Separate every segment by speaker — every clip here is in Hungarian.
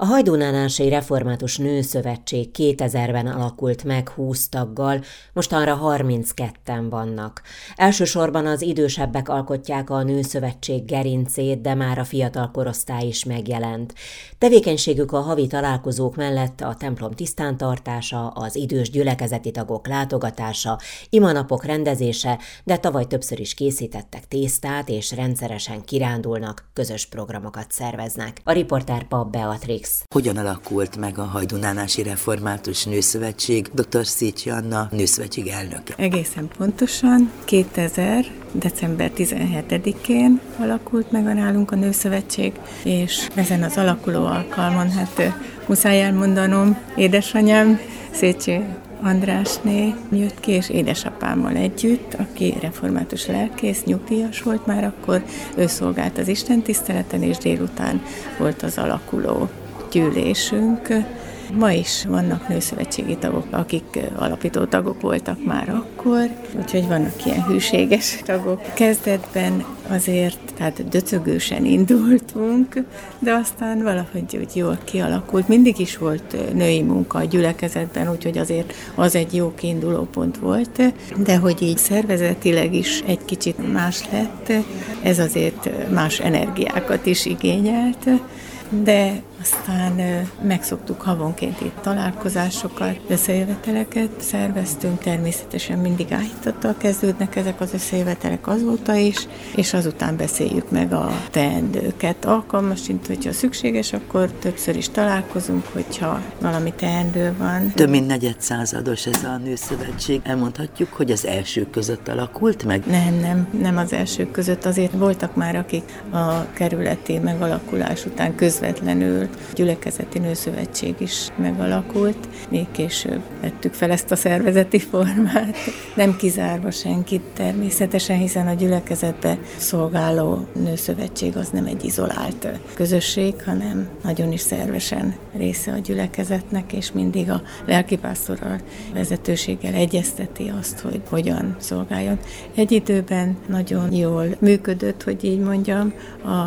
Speaker 1: A Hajdúnánási Református Nőszövetség 2000-ben alakult meg 20 taggal, mostanra 32-en vannak. Elsősorban az idősebbek alkotják a Nőszövetség gerincét, de már a fiatal korosztály is megjelent. Tevékenységük a havi találkozók mellett a templom tisztántartása, az idős gyülekezeti tagok látogatása, imanapok rendezése, de tavaly többször is készítettek tésztát és rendszeresen kirándulnak, közös programokat szerveznek. A riporter Pap Beatrix.
Speaker 2: Hogyan alakult meg a Hajdúnánási Református Nőszövetség? Dr. Szécsi Anna, Nőszövetség elnöke.
Speaker 3: Egészen pontosan 2000. december 17-én alakult meg nálunk a Nőszövetség, és ezen az alakuló alkalmon, muszáj elmondanom, édesanyám, Szécsi Andrásné jött ki, és édesapámmal együtt, aki református lelkész, nyugdíjas volt már akkor, ő szolgált az istentiszteleten, és délután volt az alakuló gyűlésünk. Ma is vannak nőszövetségi tagok, akik alapító tagok voltak már akkor, úgyhogy vannak ilyen hűséges tagok. Kezdetben azért, tehát döcögősen indultunk, de aztán valahogy úgy jól kialakult. Mindig is volt női munka a gyülekezetben, úgyhogy azért az egy jó kiinduló pont volt, de hogy így szervezetileg is egy kicsit más lett, ez azért más energiákat is igényelt, de aztán megszoktuk havonként itt találkozásokat, összejöveteleket szerveztünk, természetesen mindig áhítattal kezdődnek ezek az összejövetelek azóta is, és azután beszéljük meg a teendőket. Alkalmasint, hogyha szükséges, akkor többször is találkozunk, hogyha valami teendő van.
Speaker 2: Több mint negyedszázados ez a Nőszövetség. Elmondhatjuk, hogy az elsők között alakult meg?
Speaker 3: Nem az elsők között. Azért voltak már, akik a kerületi megalakulás után közvetlenül gyülekezeti nőszövetség is megalakult. Még később vettük fel ezt a szervezeti formát. Nem kizárva senkit természetesen, hiszen a gyülekezetbe szolgáló nőszövetség az nem egy izolált közösség, hanem nagyon is szervesen része a gyülekezetnek, és mindig a lelkipásztorral, vezetőséggel egyezteti azt, hogy hogyan szolgáljon. Egy időben nagyon jól működött, hogy így mondjam, a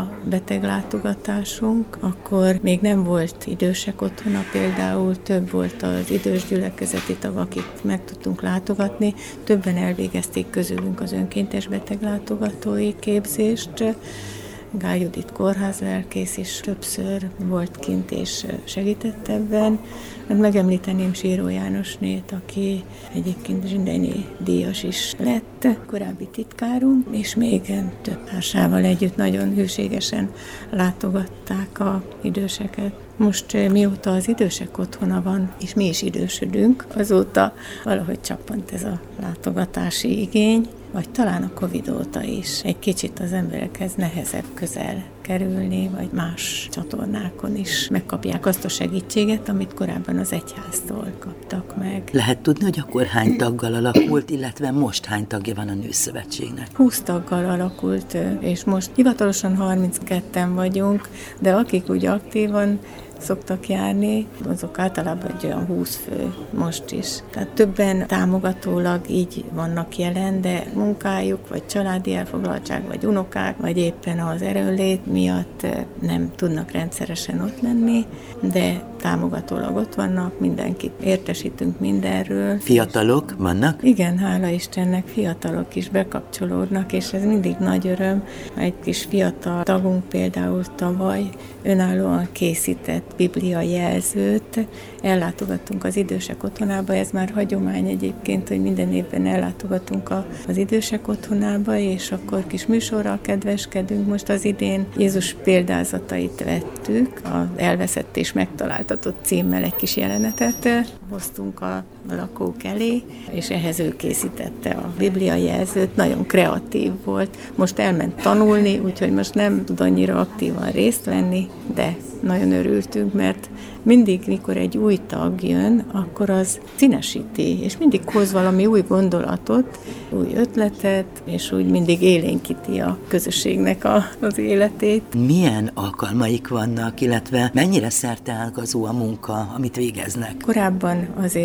Speaker 3: beteglátogatásunk, akkor még nem volt idősek otthona, például több volt az idős gyülekezeti tag, akik meg tudtunk látogatni, többen elvégezték közülünk az önkéntes beteglátogatói képzést. Gál Judit kórházlelkész is többször volt kint és segített ebben. Megemlíteném Síró Jánosnét, aki egyébként zsindejné díjas is lett, korábbi titkárunk, és még több társával együtt nagyon hűségesen látogatták az időseket. Most mióta az idősek otthona van, és mi is idősödünk, azóta valahogy csappant ez a látogatási igény, vagy talán a Covid óta is. Egy kicsit az emberekhez nehezebb közel kerülni, vagy más csatornákon is megkapják azt a segítséget, amit korábban az egyháztól kaptak meg.
Speaker 2: Lehet tudni, hogy akkor hány taggal alakult, illetve most hány tagja van a Nőszövetségnek?
Speaker 3: 20 taggal alakult, és most hivatalosan 32-en vagyunk, de akik úgy aktívan szoktak járni, azok általában egy olyan 20 fő most is. Tehát többen támogatólag így vannak jelen, de munkájuk, vagy családi elfoglaltság, vagy unokák, vagy éppen az erőnlét miatt nem tudnak rendszeresen ott lenni, de támogatólag ott vannak, mindenkit értesítünk mindenről.
Speaker 2: Fiatalok vannak?
Speaker 3: Igen, hála Istennek, fiatalok is bekapcsolódnak, és ez mindig nagy öröm. Egy kis fiatal tagunk például tavaly önállóan készített bibliajelzőt, ellátogattunk az idősek otthonába, ez már hagyomány egyébként, hogy minden évben ellátogatunk az idősek otthonába, és akkor kis műsorral kedveskedünk. Most az idén Jézus példázatait vettük, az elveszett és megtaláltatott címmel egy kis jelenetet hoztunk a lakók elé, és ehhez ő készítette a bibliajelzőt, nagyon kreatív volt. Most elment tanulni, úgyhogy most nem tud annyira aktívan részt venni, de nagyon örültünk, mert mindig, mikor egy új tag jön, akkor az színesíti, és mindig hoz valami új gondolatot, új ötletet, és úgy mindig élénkíti a közösségnek az életét.
Speaker 2: Milyen alkalmaik vannak, illetve mennyire szerteágazó a munka, amit végeznek?
Speaker 3: Korábban azért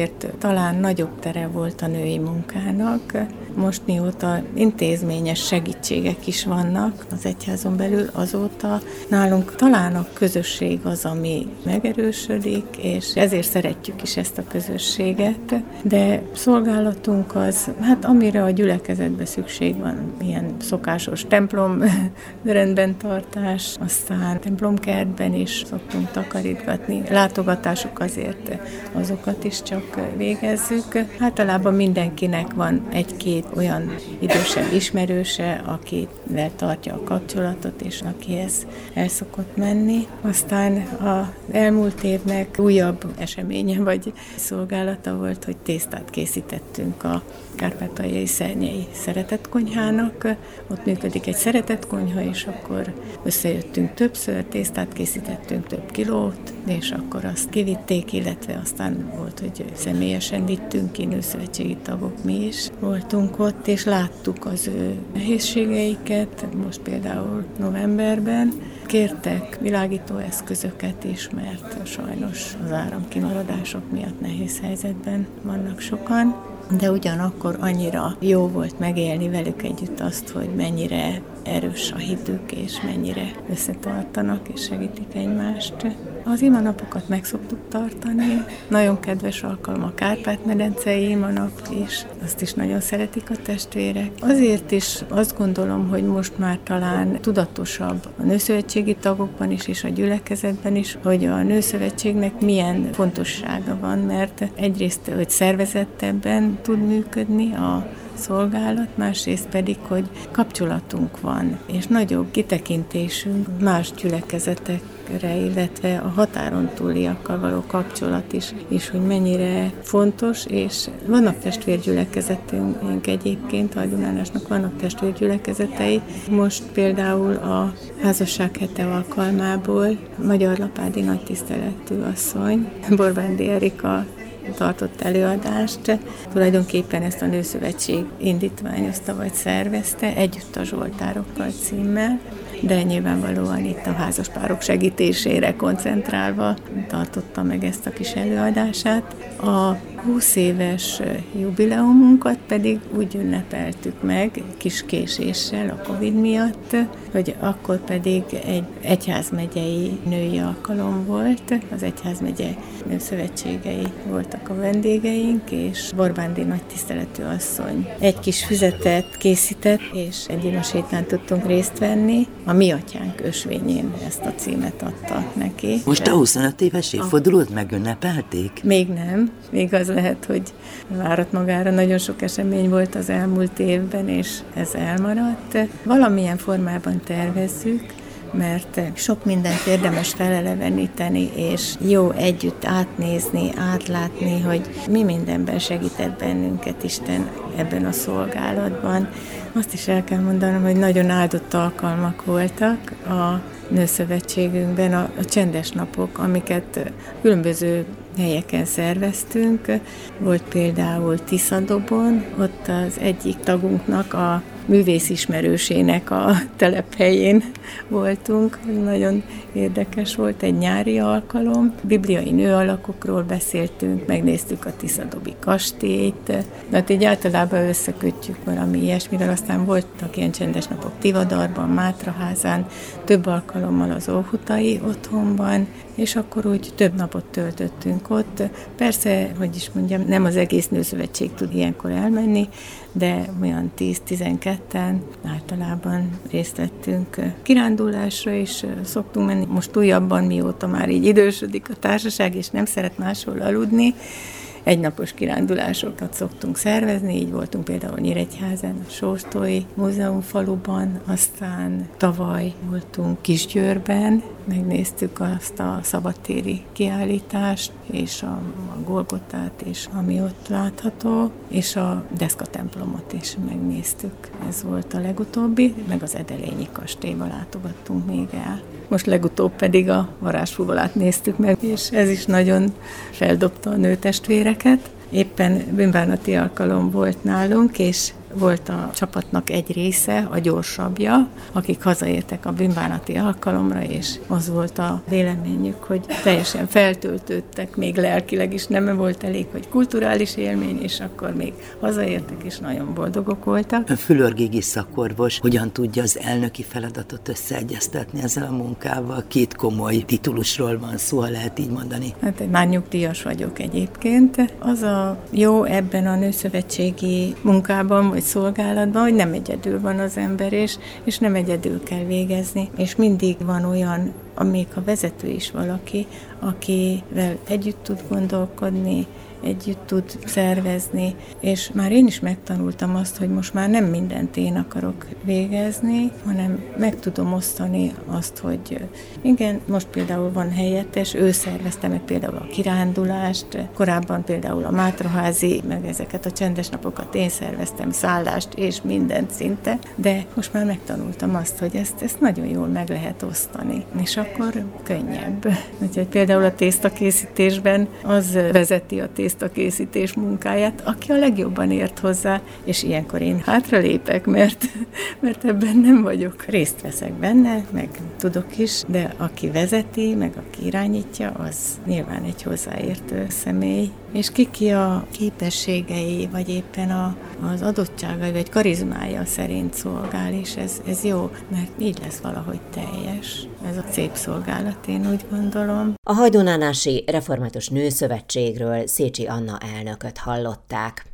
Speaker 3: talán nagyobb tere volt a női munkának. Most mióta intézményes segítségek is vannak az egyházon belül, azóta nálunk talán a közösség az, ami megerősödik, és ezért szeretjük is ezt a közösséget, de szolgálatunk az, hát amire a gyülekezetben szükség van, ilyen szokásos templom rendben tartás, aztán templomkertben is szoktunk takarítgatni, látogatások azért azokat is csak végezzük. Általában mindenkinek van egy-két olyan idősebb ismerőse, akivel tartja a kapcsolatot, és akihez el szokott menni. Aztán az elmúlt évnek újabb eseménye vagy szolgálata volt, hogy tésztát készítettünk a kárpátaljai Szernyei Szeretetkonyhának. Ott működik egy szeretetkonyha, és akkor összejöttünk többször, tésztát készítettünk több kilót, és akkor azt kivitték, illetve aztán volt, hogy személyesen vittünk ki, nőszövetségi tagok mi is voltunk ott, és láttuk az ő nehézségeiket, most például novemberben. Kértek világító eszközöket is, mert sajnos az áramkimaradások miatt nehéz helyzetben vannak sokan, de ugyanakkor annyira jó volt megélni velük együtt azt, hogy mennyire erős a hitük, és mennyire összetartanak, és segítik egymást. Az imanapokat meg szoktuk tartani, nagyon kedves alkalom a Kárpát-medencei imanap is, azt is nagyon szeretik a testvérek. Azért is azt gondolom, hogy most már talán tudatosabb a nőszövetségi tagokban is, és a gyülekezetben is, hogy a nőszövetségnek milyen fontossága van, mert egyrészt, hogy szervezettebben tud működni a szolgálat, másrészt pedig, hogy kapcsolatunk van, és nagyobb kitekintésünk más gyülekezetekre, illetve a határon túliakkal való kapcsolat is, és hogy mennyire fontos, és vannak testvérgyülekezetünk egyébként, a Hajdunánásnak vannak testvérgyülekezetei. Most például a házasság hete alkalmából Magyar Lapádi nagy tiszteletű asszony, Borbándi Erika tartott előadást. Tulajdonképpen ezt a Nőszövetség indítványozta vagy szervezte, együtt a Zsoltárokkal címmel, de nyilvánvalóan itt a házaspárok segítésére koncentrálva tartotta meg ezt a kis előadását. A 20 éves jubileumunkat pedig úgy ünnepeltük meg kis késéssel a Covid miatt, hogy akkor pedig egy egyházmegyei női alkalom volt, az egyházmegye nőszövetségei voltak a vendégeink, és Borbándi nagy tiszteletű asszony egy kis füzetet készített, és egy imasétán tudtunk részt venni. A Mi Atyánk ösvényén ezt a címet adta neki.
Speaker 2: Most a 25 éves évfordulót megünnepelték?
Speaker 3: Még nem. Még az lehet, hogy várat magára. Nagyon sok esemény volt az elmúlt évben, és ez elmaradt. Valamilyen formában tervezzük, mert sok mindent érdemes feleleveníteni, és jó együtt átnézni, átlátni, hogy mi mindenben segített bennünket Isten ebben a szolgálatban. Azt is el kell mondanom, hogy nagyon áldott alkalmak voltak a Nőszövetségünkben, a csendes napok, amiket különböző helyeken szerveztünk. Volt például Tiszadobon, ott az egyik tagunknak a művészismerősének a telephelyén voltunk. Nagyon érdekes volt, egy nyári alkalom. Bibliai nőalakokról beszéltünk, megnéztük a Tiszadobi kastélyt, de hát így általában összekötjük valami ilyesmivel. Aztán voltak ilyen csendes napok Tivadarban, Mátraházán, több alkalommal az Óhutai otthonban, és akkor úgy több napot töltöttünk ott. Persze, hogy is mondjam, nem az egész Nőszövetség tud ilyenkor elmenni, de olyan 10-12-en általában részt vettünk. Kirándulásra is szoktunk menni. Most újabban, mióta már így idősödik a társaság, és nem szeret máshol aludni, egynapos kirándulásokat szoktunk szervezni, így voltunk például Nyíregyházán, a Sóstói Múzeumfaluban, aztán tavaly voltunk Kisgyőrben, megnéztük azt a szabadtéri kiállítást, és a Golgotát, és ami ott látható, és a Deszka templomot is megnéztük. Ez volt a legutóbbi, meg az Edelényi kastélyba látogattunk még el. Most legutóbb pedig a Varázsfuvolát néztük meg, és ez is nagyon feldobta a nőtestvéreket. Éppen bűnbánati alkalom volt nálunk, és Volt a csapatnak egy része, a gyorsabbja, akik hazaértek a bűnbánati alkalomra, és az volt a véleményük, hogy teljesen feltöltődtek, még lelkileg is nem volt elég, hogy kulturális élmény, és akkor még hazaértek, és nagyon boldogok voltak.
Speaker 2: Fülör Gigi szakorvos hogyan tudja az elnöki feladatot összeegyeztetni ezzel a munkával? 2 komoly titulusról van szó, ha lehet így mondani.
Speaker 3: Hát már nyugdíjas vagyok egyébként. Az a jó ebben a nőszövetségi munkában, vagy szolgálatban, hogy nem egyedül van az ember, és nem egyedül kell végezni, és mindig van olyan, még a vezető is valaki, akivel együtt tud gondolkodni, együtt tud szervezni, és már én is megtanultam azt, hogy most már nem mindent én akarok végezni, hanem meg tudom osztani azt, hogy igen, most például van helyettes, ő szervezte meg például a kirándulást, korábban például a Mátraházi, meg ezeket a csendes napokat én szerveztem, szállást és mindent szinte, de most már megtanultam azt, hogy ezt nagyon jól meg lehet osztani, és akkor könnyebb. Úgyhogy például a tésztakészítésben az vezeti a tésztakészítés munkáját, aki a legjobban ért hozzá, és ilyenkor én hátralépek, mert ebben nem vagyok. Részt veszek benne, meg tudok is, de aki vezeti, meg aki irányítja, az nyilván egy hozzáértő személy. És ki a képességei, vagy éppen az adottságai, vagy karizmája szerint szolgál, és ez jó, mert így lesz valahogy teljes. Ez a szép szolgálat, én úgy gondolom.
Speaker 1: A Hajdúnánási Református Nőszövetségről Szécsi Anna elnököt hallották.